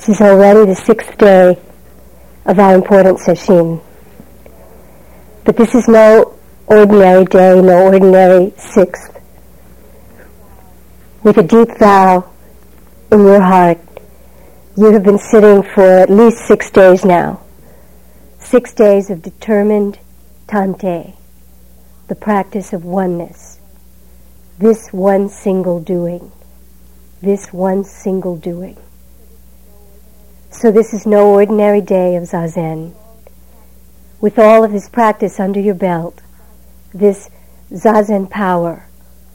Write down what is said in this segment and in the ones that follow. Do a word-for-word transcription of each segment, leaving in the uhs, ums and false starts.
This is already the sixth day of our important session. But this is no ordinary day, no ordinary sixth. With a deep vow in your heart, you have been sitting for at least six days now. Six days of determined Tante, the practice of oneness. This one single doing. This one single doing. So this is no ordinary day of Zazen. With all of this practice under your belt, this Zazen power,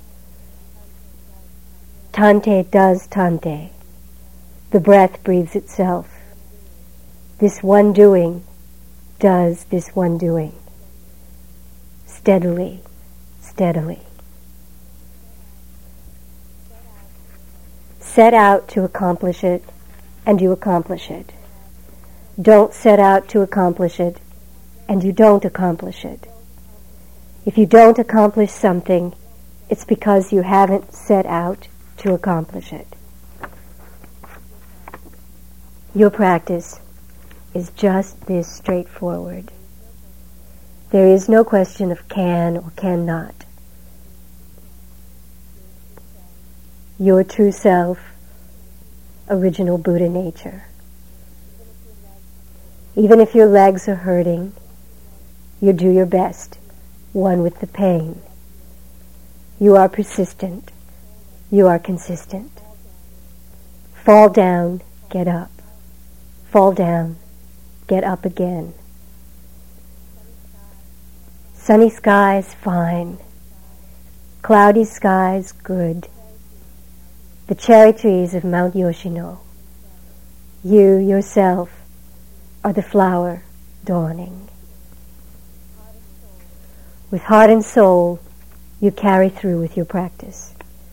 Tante does Tante. The breath breathes itself. This one doing does this one doing. Steadily, steadily. Set out to accomplish it, and you accomplish it. Don't set out to accomplish it, and you don't accomplish it. If you don't accomplish something, it's because you haven't set out to accomplish it. Your practice is just this straightforward. There is no question of can or cannot. Your true self, original Buddha nature. Even if your legs are hurting, you do your best, one with the pain. You are persistent. You are consistent. Fall down, get up. Fall down, get up again. Sunny skies, fine. Cloudy skies, good. The cherry trees of Mount Yoshino. You, yourself, are the flower dawning. With heart and soul, you carry through with your practice.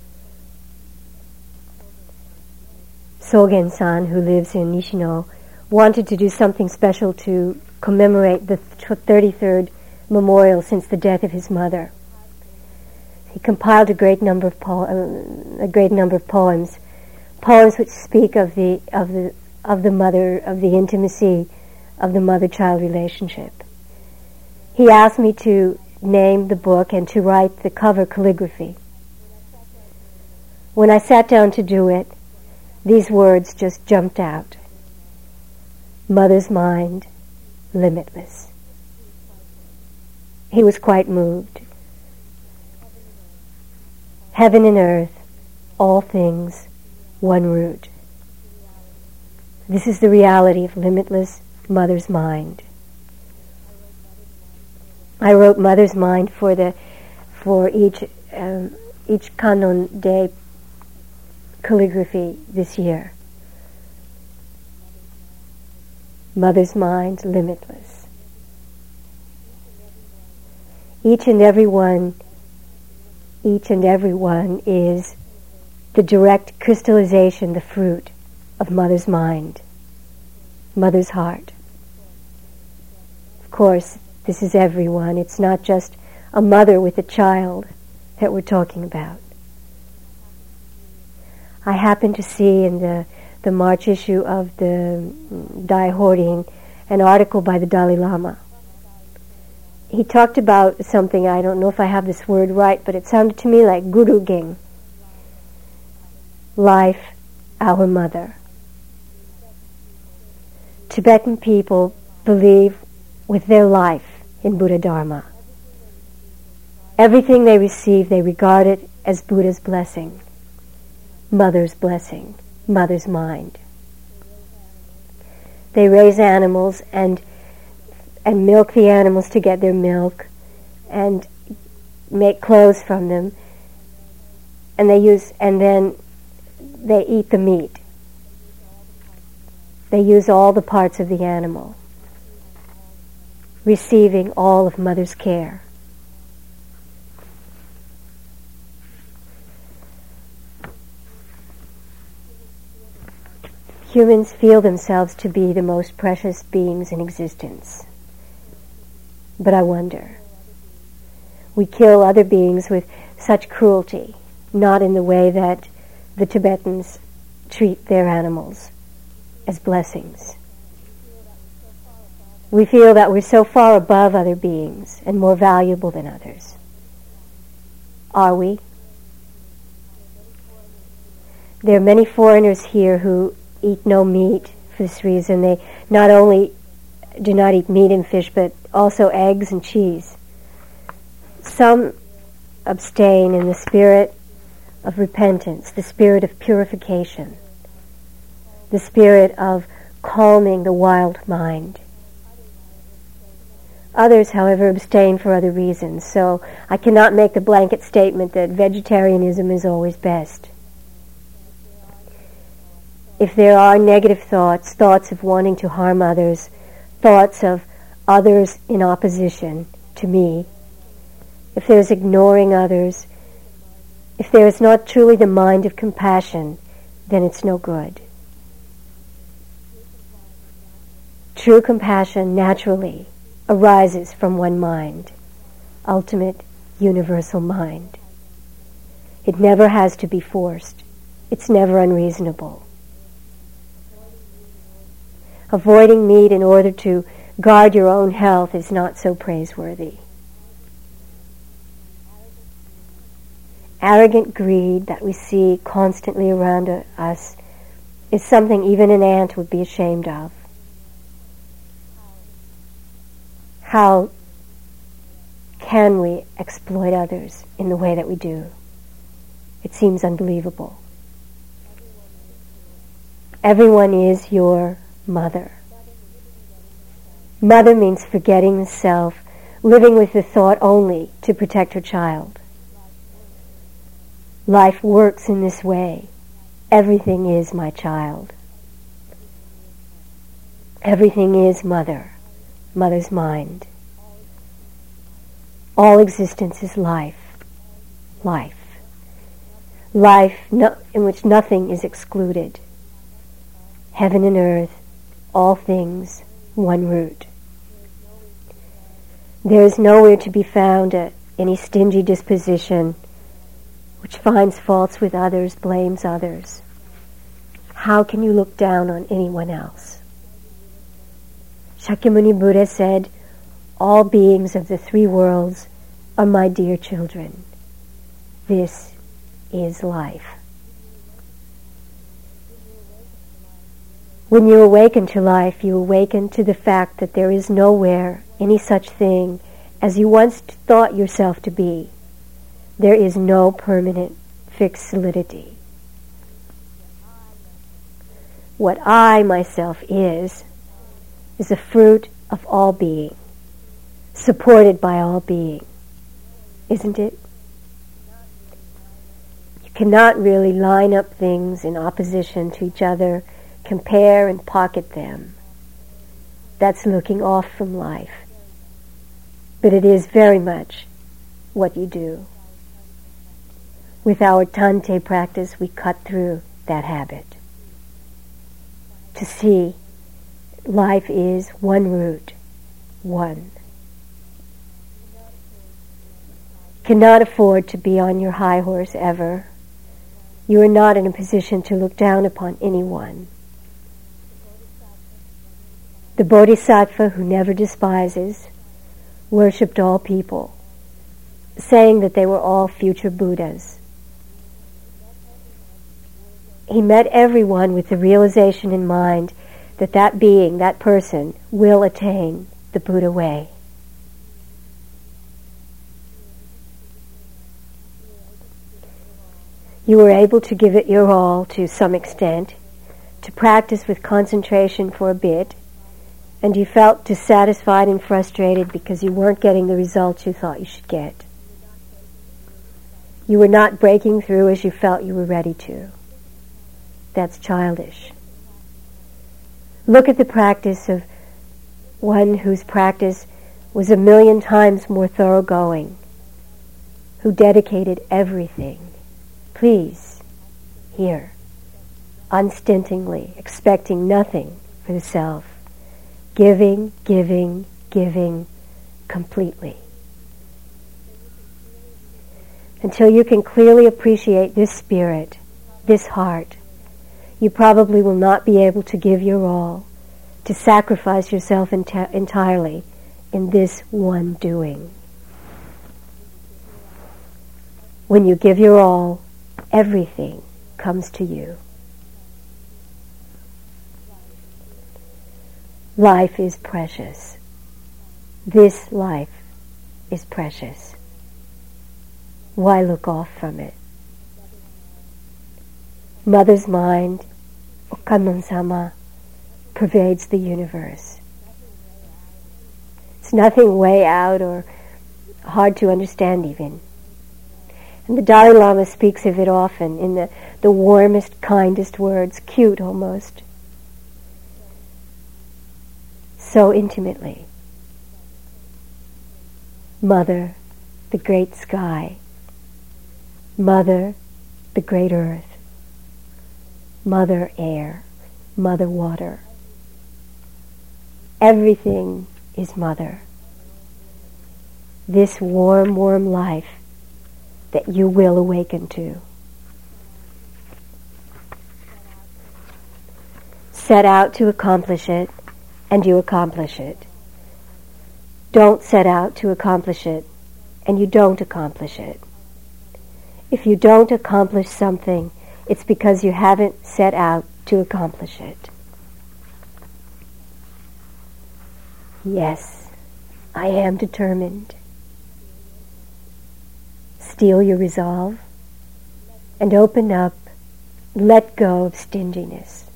Sogen-san, who lives in Nishino, wanted to do something special to commemorate the thirty-third memorial since the death of his mother. He compiled a great number of po- uh, a great number of poems, poems which speak of the of the of the mother, of the intimacy of the mother-child relationship. He asked me to name the book and to write the cover calligraphy. When I sat down to do it, these words just jumped out. Mother's mind, limitless. He was quite moved. Heaven and earth, all things, one root. This is the reality of limitless Mother's mind. I wrote Mother's Mind for the for each um, each Kannon Day calligraphy this year. Mother's mind, limitless. Each and every one, each and every one is the direct crystallization, the fruit of Mother's mind, Mother's heart. Of course, this is everyone. It's not just a mother with a child that we're talking about. I happened to see in the, the March issue of the Dai Horin an article by the Dalai Lama. He talked about something, I don't know if I have this word right, but it sounded to me like Guru Ging. Life, our mother. Tibetan people believe with their life in Buddha Dharma. Everything they receive, they regard it as Buddha's blessing, Mother's blessing, Mother's mind. They raise animals and and milk the animals to get their milk and make clothes from them, and they use and then they eat the meat. They use all the parts of the animal, receiving all of Mother's care. Humans feel themselves to be the most precious beings in existence. But I wonder, we kill other beings with such cruelty, not in the way that the Tibetans treat their animals. as blessings. We feel that we're so far above other beings and more valuable than others. Are we? There are many foreigners here who eat no meat for this reason. They not only do not eat meat and fish, but also eggs and cheese. Some abstain in the spirit of repentance, the spirit of purification, the spirit of calming the wild mind. Others, however, abstain for other reasons. So I cannot make the blanket statement that vegetarianism is always best. If there are negative thoughts, thoughts of wanting to harm others, thoughts of others in opposition to me, if there's ignoring others, if there is not truly the mind of compassion, then it's no good. True compassion naturally arises from one mind, ultimate universal mind. It never has to be forced. It's never unreasonable. Avoiding meat in order to guard your own health is not so praiseworthy. Arrogant greed that we see constantly around us is something even an ant would be ashamed of. How can we exploit others in the way that we do? It seems unbelievable. Everyone is your mother. Mother means forgetting the self, living with the thought only to protect her child. Life works in this way. Everything is my child. Everything is mother, mother's mind. All existence is life, life. Life no, in which nothing is excluded. Heaven and earth, all things, one root. There is nowhere to be found a, any stingy disposition which finds faults with others, blames others. How can you look down on anyone else? Shakyamuni Buddha said, all beings of the three worlds are my dear children. This is life. When you awaken to life, you awaken to the fact that there is nowhere any such thing as you once thought yourself to be. There is no permanent, fixed solidity. What I myself is, is a fruit of all being, supported by all being. Isn't it? You cannot really line up things in opposition to each other, compare and pocket them. That's looking off from life. But it is very much what you do. With our Tante practice, we cut through that habit. To see life is one root, one. Cannot afford to be on your high horse ever. You are not in a position to look down upon anyone. The Bodhisattva who never despises worshipped all people, saying that they were all future Buddhas. He met everyone with the realization in mind that that being, that person, will attain the Buddha way. You were able to give it your all to some extent, to practice with concentration for a bit, and you felt dissatisfied and frustrated because you weren't getting the results you thought you should get. You were not breaking through as you felt you were ready to. That's childish. Look at the practice of one whose practice was a million times more thoroughgoing, who dedicated everything. Please, here, unstintingly, expecting nothing for the self, giving, giving, giving completely. Until you can clearly appreciate this spirit, this heart, you probably will not be able to give your all, to sacrifice yourself enti- entirely in this one doing. When you give your all, everything comes to you. Life is precious. This life is precious. Why look off from it? Mother's mind, o Kannon-sama, pervades the universe. It's nothing way out or hard to understand even. And the Dalai Lama speaks of it often in the, the warmest, kindest words, cute almost, so intimately. Mother, the great sky. Mother, the great earth. Mother, air. Mother, water. Everything is Mother. This warm, warm life that you will awaken to. Set out to accomplish it, and you accomplish it. Don't set out to accomplish it, and you don't accomplish it. If you don't accomplish something, it's because you haven't set out to accomplish it. Yes, I am determined. Steel your resolve and open up, let go of stinginess.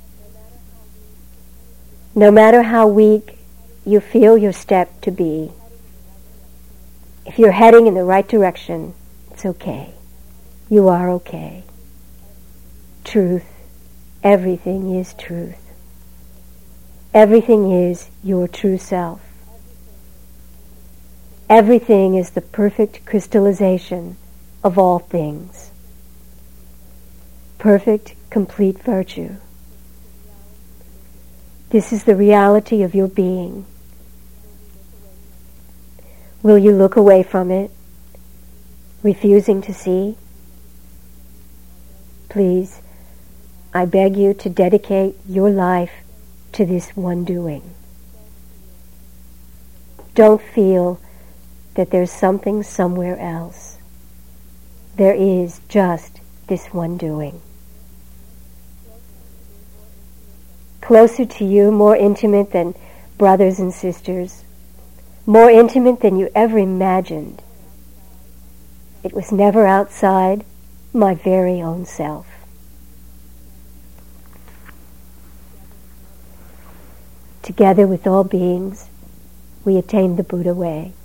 No matter how weak you feel your step to be, if you're heading in the right direction, it's okay. You are okay. Truth, everything is truth. Everything is your true self. Everything is the perfect crystallization of all things. Perfect, complete virtue. This is the reality of your being. Will you look away from it, refusing to see? Please, I beg you to dedicate your life to this one doing. Don't feel that there's something somewhere else. There is just this one doing. Closer to you, more intimate than brothers and sisters, more intimate than you ever imagined. It was never outside my very own self. Together with all beings, we attain the Buddha way.